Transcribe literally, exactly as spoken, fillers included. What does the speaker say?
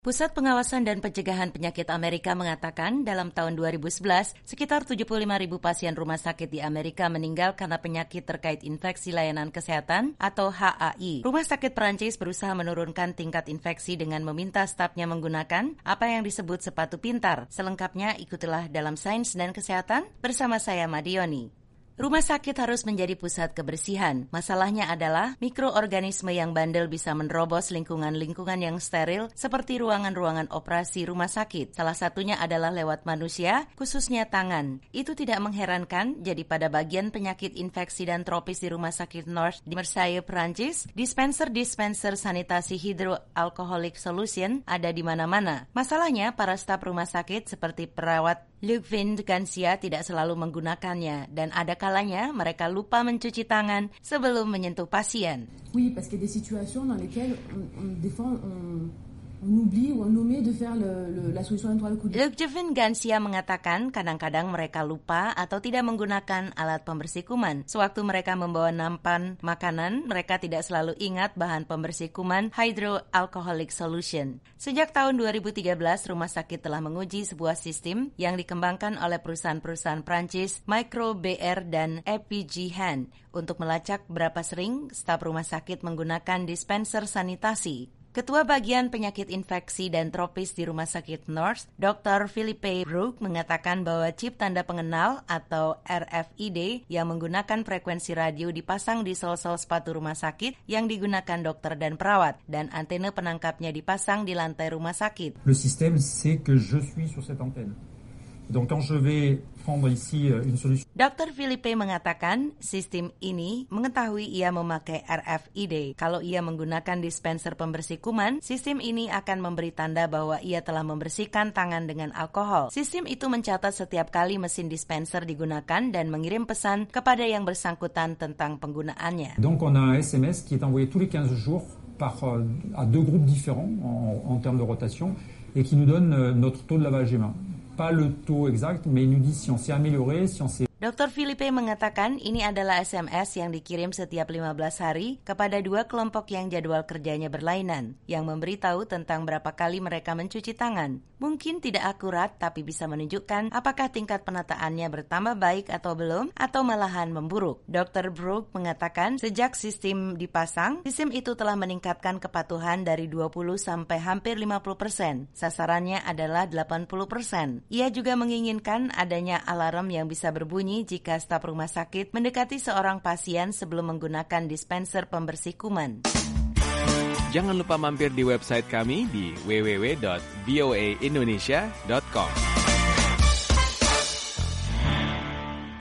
Pusat Pengawasan dan Pencegahan Penyakit Amerika mengatakan dalam tahun dua ribu sebelas, sekitar tujuh puluh lima ribu pasien rumah sakit di Amerika meninggal karena penyakit terkait infeksi layanan kesehatan atau H A I. Rumah sakit Perancis berusaha menurunkan tingkat infeksi dengan meminta stafnya menggunakan apa yang disebut sepatu pintar. Selengkapnya ikutilah dalam Sains dan Kesehatan bersama saya Madioni. Rumah sakit harus menjadi pusat kebersihan. Masalahnya adalah mikroorganisme yang bandel bisa menerobos lingkungan-lingkungan yang steril seperti ruangan-ruangan operasi rumah sakit. Salah satunya adalah lewat manusia, khususnya tangan. Itu tidak mengherankan, jadi pada bagian penyakit infeksi dan tropis di Rumah Sakit North di Marseille, Prancis, dispenser-dispenser sanitasi hidroalkoholik solution ada di mana-mana. Masalahnya, para staf rumah sakit seperti perawat Luc Vindegansia tidak selalu menggunakannya dan ada kalanya mereka lupa mencuci tangan sebelum menyentuh pasien. Oui, parce qu'il y a des situations dans lesquelles on, on, des fois on, on oublie ou on omet de faire le, le, la solution nettoyage coude. Luc Vindegansia mengatakan kadang-kadang mereka lupa atau tidak menggunakan alat pembersih kuman. Sewaktu mereka membawa nampan makanan, mereka tidak selalu ingat bahan pembersih kuman hydroalcoholic solution. Sejak tahun dua ribu tiga belas, rumah sakit telah menguji sebuah sistem yang dikembangkan oleh perusahaan-perusahaan Prancis, Micro B R dan E P G Hand untuk melacak berapa sering staf rumah sakit menggunakan dispenser sanitasi. Ketua Bagian Penyakit Infeksi dan Tropis di Rumah Sakit North, doktor Philippe Brook, mengatakan bahwa chip tanda pengenal atau R F I D yang menggunakan frekuensi radio dipasang di sol-sol sepatu rumah sakit yang digunakan dokter dan perawat, dan antena penangkapnya dipasang di lantai rumah sakit. Le système sait que je suis sur cette antenne. Donc quand je vais prendre ici une solution. dokter Philippe mengatakan sistem ini mengetahui ia memakai R F I D. Kalau ia menggunakan dispenser pembersih kuman, sistem ini akan memberi tanda bahwa ia telah membersihkan tangan dengan alkohol. Sistem itu mencatat setiap kali mesin dispenser digunakan dan mengirim pesan kepada yang bersangkutan tentang penggunaannya. Donc on a un S M S qui est envoyé tous les quinze jours par à deux groupes différents en, en termes de rotation et qui nous donne notre taux de lavage des mains. Pas le taux exact, mais il nous dit si on s'est amélioré, si on s'est... dokter Philippe mengatakan ini adalah S M S yang dikirim setiap lima belas hari kepada dua kelompok yang jadwal kerjanya berlainan, yang memberitahu tentang berapa kali mereka mencuci tangan. Mungkin tidak akurat, tapi bisa menunjukkan apakah tingkat penataannya bertambah baik atau belum, atau malahan memburuk. dokter Brook mengatakan sejak sistem dipasang, sistem itu telah meningkatkan kepatuhan dari dua puluh sampai hampir lima puluh persen. Sasarannya adalah delapan puluh persen. Ia juga menginginkan adanya alarm yang bisa berbunyi jika staf rumah sakit mendekati seorang pasien sebelum menggunakan dispenser pembersih kuman. Jangan lupa mampir di website kami di w w w dot v o a indonesia dot com.